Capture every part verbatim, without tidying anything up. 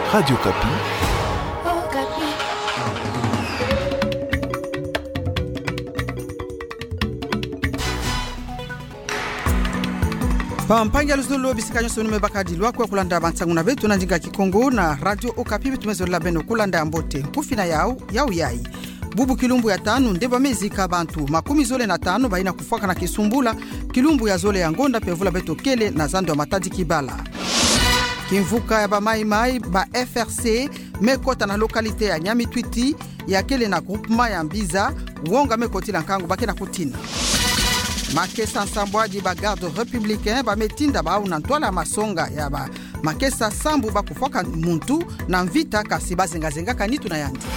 Radio Kapi. Oh, Kapi. Pampanga luzulu bisikanyo sonu mebakadilwa kwa kulanda bantanguna betu na njinga kikongo na Radio Okapi betumezo labeno kulanda mbote kufina yao yao yai. Bubu kilumbu ya tanu ndeba mezika bantu makumi zole na tanu baina kufaka na kisumbula kilumbu ya zole ya ngonda pevula beto kele na zando ya matadi kibala. Kimvuka ya ba mai mai ba F R C mekota na lokalite ya Nyamitwiti ya kele na groupement ya Mbiza wonga mekoti la nkangu bake na kutina. Makesa nsambwaji ba garde républicain ba metinda ba una ntwala masonga ya ba makesa sambu ba kufaka muntu na mvita kasi bazenga zenga kanitu na yandi.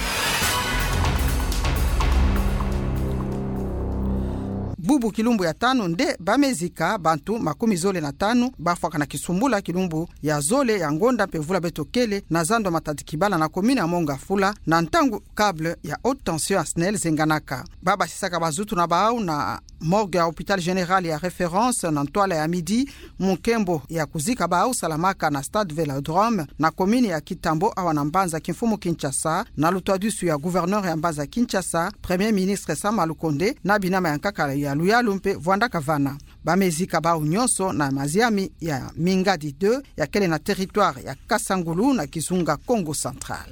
Bubu kilumbu ya tanu nde bamezika bantu makumi zole na tanu bafaka na kisumbula kilumbu ya zole ya ngonda pevula beto kele na zando matati kibala na komina monga fula na ntangu câble ya haute tension à Snel zenganaka. Baba sisaka bazutu na baau na morgue ya hôpital général ya référence na ntwala ya midi mukembo ya kuzika baau salamaka na stade Velodrome na komini ya Kitambo awana Mbanza kimfumu Kinshasa na lutwadusu ya gouverneur ya Mbanza Kinshasa premier ministre Sama Lukonde na binama ya nkaka ya Luyalu mpe Vwanda Kavana. Bamezika baau nyonso na maziami ya Mingadi deux ya kele na territoire ya Kasangulu na Kizunga Congo Central.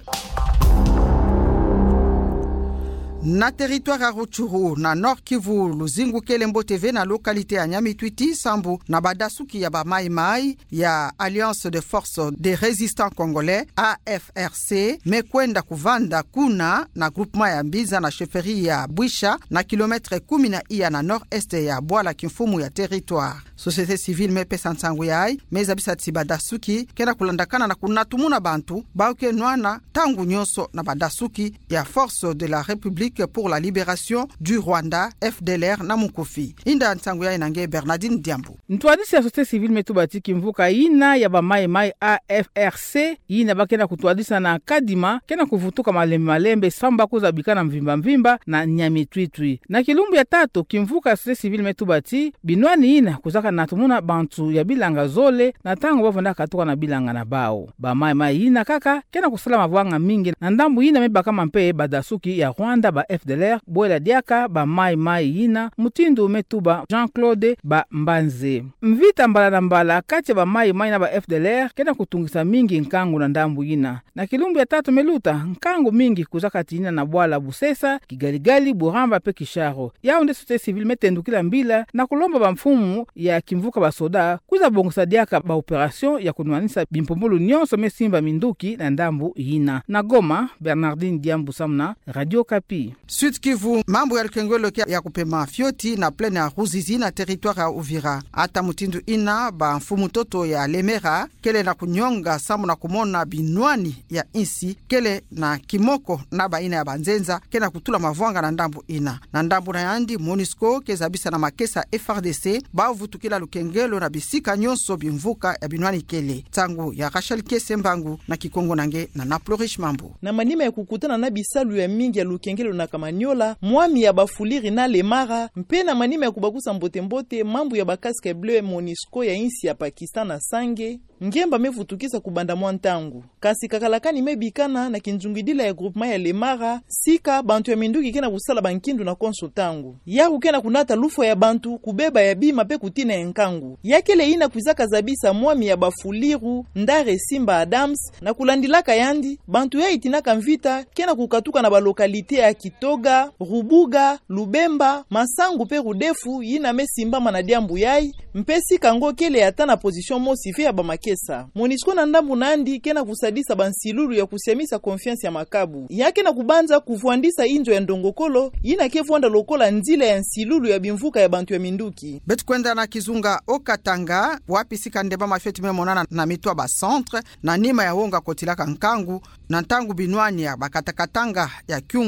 Na territoire ya Rutshuru na Nord Kivu luzingu kele mboteve na lokalite ya Nyamitwiti sambu na badasuki ya ba mai mai ya Alliance de Forces des Résistants Congolais A F R C mekwenda kuvanda kuna na groupement ya Mbiza na chefferie ya Bwisha na kilometre kumi na iya na nord-est ya Bwala kimfumu ya territoire. Société civile mepesa nsangu yai meza bisa tibadasuki kena kulandakana na kunatumuna bantu bauke nwana tangu nyonso na badasuki ya Force de la République pour la libération du Rwanda F D L R na Mukofi. Inda nsangu yai nange Bernardine Diambu. Ntwadisi ya société civile metubati kimvuka ina ya ba mai mai A F R C ina bakena kutwadisa na Kadima kena kuvutuka malembe malembe samba kuza bikana mvimba mvimba na Nyamitwitwi. Na kilumbu ya tatu kimvuka société civile metubati binwani ina kuzaka na tumuna bantu ya bilanga zole na tango bavanda katuka na bilanga na bao. Ba mai mai ina kaka kena kusala mavwanga mingi na ndambu ina mebaka mampe badasuki ya Rwanda ba F D L R boela diaka ba mai mai ina mutindu metuba Jean-Claude ba Mbanze. Mvita mbala na mbala kati ba mai mai na ba F D L R kena kutungisa mingi nkangu na ndambu ina. Na kilumbu ya tatu meluta nkangu mingi kuzaka tina na Bwala Busesa, Kigaligali, Buramba pe Kisharo. Yao nde société civile metendukila mbila na kulomba ba mfumu ya kimvuka ba soda kuza bongosa diaka ba operation ya kunwanisa bimpombulu nyonso mesimba minduki na ndambu ina. Na Goma, Bernardine Diambu Samna, Radio Kapi. Sud Kivu, mambo ya lukengwelo ya kupema fioti na plene ya Ruzizi na territoire ya Uvira. Ata mutindu ina ba mfumu toto ya Lemera kele na kunyonga samu na kumona binwani ya insi kele na kimoko na ba ina ya banzenza kele na kutula mavwanga na ndambu ina. Na ndambu na yandi MONUSCO kezabisa na makesa F R D C ba uvutukila lukengelo na bisika nyonso bimvuka ya binwani kele. Tangu ya Rachel Kesembangu na Kikongo nange na Naplorish Mambo. Na manima ya kukutana na bisalu ya mingi ya lukengelo na Kamanyola, mwami ya bafuliri na Lemara, mpe na manima ya kubakusa mbote mbote mambu ya bakaske bleu MONUSCO ya insi ya Pakistan na Sange, ngemba mevutukisa kubanda mwantangu. Kasi kakalakani mebikana na kinjungidila ya groupement ya Lemara, sika bantu ya minduki kena kusala bankindu na konsultangu. Yahu kena kunata lufo ya bantu kubeba ya bima pe kutina ya nkangu. Yakele ina kuzaka zabisa mwami ya bafuliru, ndare Simba Adams, na kulandilaka yandi, bantu ya itinaka mvita kena kukatuka na balokalite ya Kitoga, Rubuga, Lubemba, Masangu pe Rudefu yina mesimba manadiambu yai, mpesi kango kele yata na position mosife ya bamakesa. MONUSCO na ndambu nandi kena kusadisa bansilulu ya kusiamisa confiance ya makabu. Yake na kubanza kufuandisa injo ya ndongokolo yina kefuanda lokola nzile ya nsilulu ya bimvuka ya bantu ya minduki. Betu kwenda na Kizunga Okatanga wapi sika ndeba mafeti memonana na mitwa ba centre na nima ya wonga kotilaka nkangu na ntangu binwani ya bakatakatanga ya Kyungu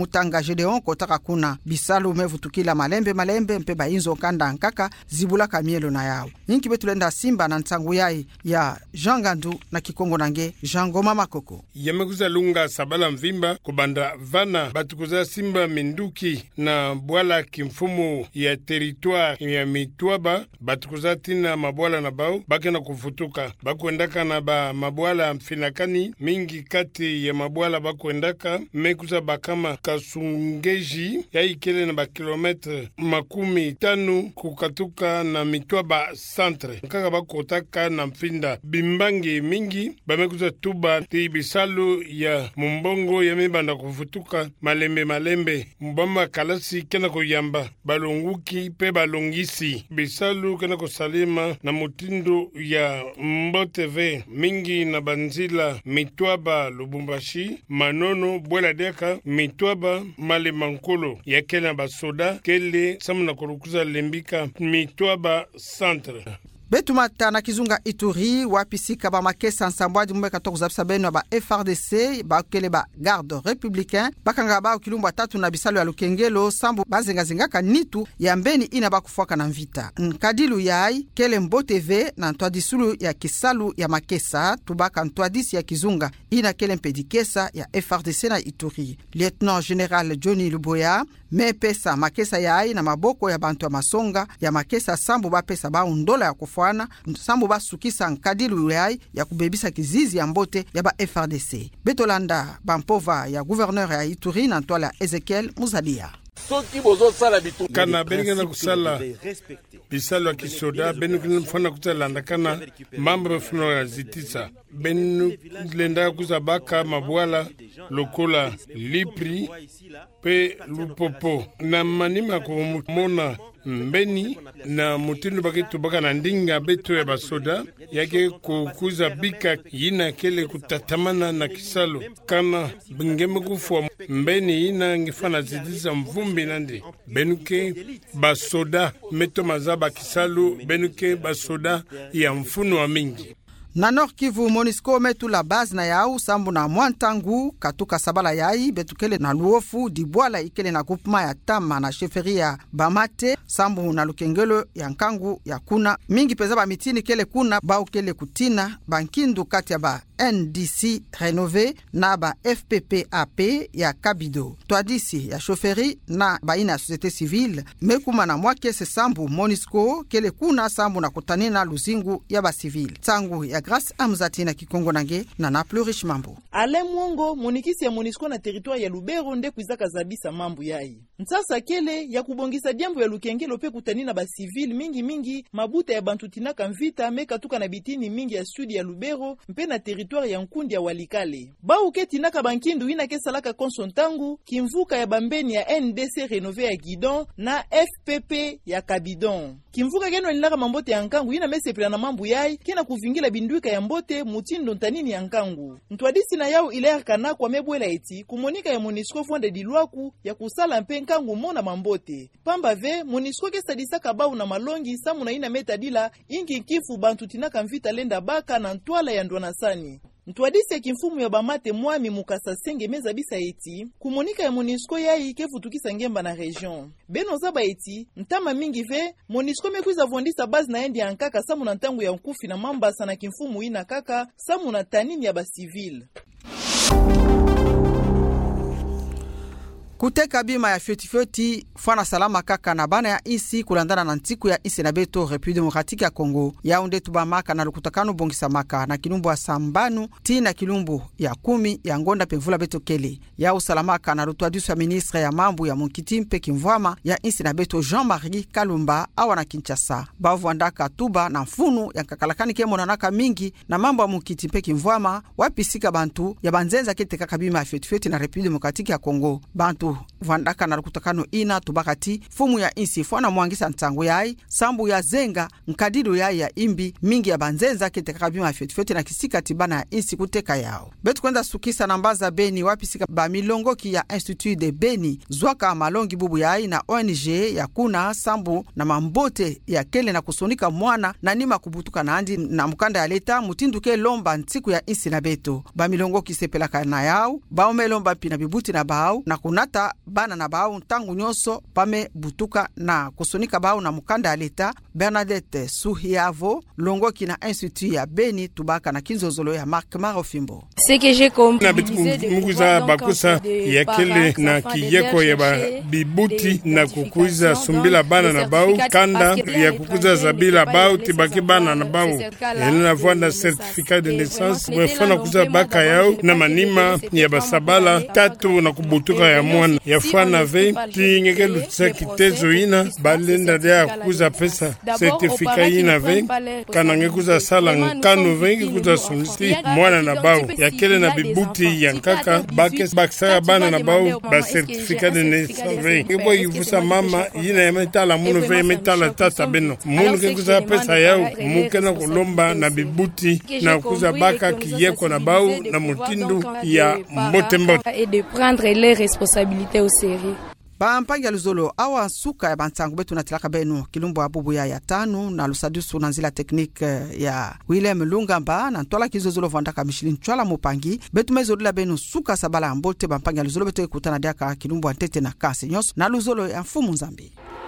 Mutanga Gedeon kotaka kuna bisalu mevutukila malembe malembe mpe bainzo kanda nkaka zibulaka mielo na yao. Inki betulenda Simba na ntangu yai ya Jean Gandu na Kikongo nange Jean Goma Makoko. Yamekuza lunga sabala mvimba kubanda vana batukuza Simba Minduki na Bwala kimfumu ya territoire ya Mitwaba batukuza tina mabwala na bao bakena kufutuka bakuendaka na ba mabwala mfinakani mingi kati ya mabwala bakuendaka mekuza bakama Kasungeji ya ikele na ba kilometre makumi tanu kukatuka na Mitwaba centre kaka bakotaka na mfinda bimbangi mingi bamekuza tuba ti bisalu ya mumbongo ya mibanda kufutuka malembe malembe mbamba kalasi kena kuyamba balonguki pe balongisi bisalu kena kusalima na mutindo ya mboteve mingi na banzila Mitwaba Lubumbashi Manono Bwela Deka Mitwaba Malemankolo ya kena basoda kele samu na kurukuza lembika Mitwaba centre. Betumata na Kizunga Ituri wapisika ba makesa nsambwaji mweka toku zapisa beno ba F R D C ba kele ba garde républicain bakanga ba kilumba tatu na bisalu ya Lukengelo sambu bazenga zingaka nitu ya mbeni ina bakufuaka na mvita nkadilu yai kele mboteve na ntwadisulu ya kisalu ya makesa tubaka ntwadisi ya Kizunga ina kele mpedikesa ya F R D C na Ituri. Lieutenant General Johnny Luboya me pesa makesa yai na maboko ya bantu ya masonga ya makesa sambu ba pesa ba undola ya kufuana sambu ba sukisa nkadilu yai ya kubebisa kizizi ya mbote ya ba F R D C. Betolanda bampova ya gouverneur ya Ituri na ntwala Ezekiel Muzadia. Kana beningena kusala bisalu ya kisoda beningena mfana kutalanda kana mambo mfuno ya zitisa beningenda kuzabaka mabwala lokola lipri pe lupopo na manima kumona mbeni na mutindo bakitu baka na ndinga beto ya basoda yake kukuza bika yina kele kutatamana na kisalu kana bingeme kufua mbeni yina ngifana zidisa mvumbi nandi benuke basoda meto mazaba kisalu benuke basoda ya mfuno wa mingi. Na Nord Kivu Monisco metu la base na yau sambu na Mwantangu katuka sabala yai betukele na Luofu dibwala ikele na groupement ya Tama na sheferia Bamate sambu na Lukengelo ya Nkangu ya kuna mingi peza ba mitini kele kuna ba ukele kutina bankindu kati ya ba N D C Renové na ba F P P A P ya Kabido twadisi ya chauffeurie na baina ya société civile mekuma na mwakese sambu Monisco kele kuna sambu na kutanina luzingu ya ba civile tangu ya Grâce Amzati na Kikongo nange na na Plurish Mambo. Ale Mwongo monikisi ya Monisco na territoire ya Lubero nde kuizaka zabisa mambu yai. Nsasa kele ya kubongisa diambu ya Lukengelo pe kutanina ba civile mingi mingi mabuta ya bantu tinaka mvita meka tuka na bitini mingi ya sudi ya Lubero mpe na territoire ya Nkundi ya Walikale. Ba uke tinaka bankindu ina kesalaka konsontangu kimvuka ya bambeni ya N D C Renové ya Gidon na F P P ya Kabidon. Kimvuka geno nilaka mambote ya Nkangu ina mesepela na mambu yai kena kuvingila binduika ya mbote mutindo ntanini ya Nkangu. Ntwadisi na yao ile kana kwa mebwela eti kumonika ya Monisco fonde dilwaku ya kusala mpe Nkangu mona mambote. Pamba ve Monisco ke sadisa kabau na malongi samu na ina metadila ingi kifu bantu tinaka mvita lenda baka na ntwala ya ndwanasani. Ntwadisi ya kimfumu ya Bamate mwami mukasa senge meza bisa eti kumonika ya Monisco yai kefu tukisa ngemba na region. Beno zaba eti ntama mingi ve Monisco mekuiza vondisa bazi na endi ya nkaka samu na ntangu ya nkufi na mambasa na kimfumu ina kaka samu na tanini ya ba civil. Kuteka bima ya fyoti fwana salama kaka na bana ya isi kulandana na ntiku ya isi na beto République Démocratique ya Congo ya unde tubamaka na lukutakanu bongisa maka na kilumbu wa sambanu ti na kilumbu ya kumi ya ngonda pevula beto kele ya usalamaka na lutwadisu ya ministre ya mambu ya munkiti mpe kimvwama ya isi na beto Jean-Marie Kalumba awa na Kinshasa bavu andaka tuba na mfunu ya kakalakani kemo nanaka mingi na mambu ya munkiti mpe kimvwama wapisika bantu ya banzenza keteka kabima ya fyoti na République Démocratique ya Congo bantu vandaka na lukutakano ina tubakati fumu ya insi fwana mwangisa ntangu yai sambu ya zenga nkadidu yai ya imbi mingi ya banzenza keteka kabima fyoti fyoti na kisika tibana ya insi kuteka yao betu kwenda sukisa na mbaza Beni wapisika ba milongoki ya Institut de Beni zwaka malongi bubu yai na O N G ya kuna sambu na mambote ya kele na kusonika mwana na nima kubutuka na andi na mukanda ya leta mutinduke lomba ntiku ya insi na beto ba milongoki sepelaka na yao ba omelomba pina bibuti na bao na kunata kukuta bana na bao ntangu nyonso pame butuka na kusonika bao na mukanda ya leta. Bernadette Suhiavo longoki na institut ya Beni tubaka na kinzozolo ya Mark Marofimbo. Na bitumuguza bakusa ya kele na kiyeko ya ba bibuti na kukuza sumbila bana na bao kanda ya kukuza zabila bao tibaki bana na bao yana vanda certificat de naissance wefana kuza baka yao na manima ya basabala tatu na kubutuka ya mwana ya fana ve tingekelu kitezo ina balenda ya kuza pesa certificat ina ve kanange kuza sala nkanu ve kuza sunisi mwana na bao ya kele na bibuti ya nkaka bakes baksa bana na bao ba certificat de naissance ve ibo yivusa mama ina ya metala munu ve metala tata beno munu ke kuza pesa yao mukena kulomba na bibuti na kuza baka kiyeko na bao na mutindu ya mbote mbote et de prendre les responsabilités au sérieux. Bampangi ya luzolo awa suka ya bantangu betu na tilaka benu kilumbu abubu ya ya tanu na lusadisu na nzila teknik ya Willem Lungamba na ntola kizozolo vandaka Michelin chwala mupangi betu mezolila benu suka sabala mbote. Bampangi ya luzolo betu kutana diaka kilumbu antete na kasi nyos na luzolo ya mfumu Nzambi.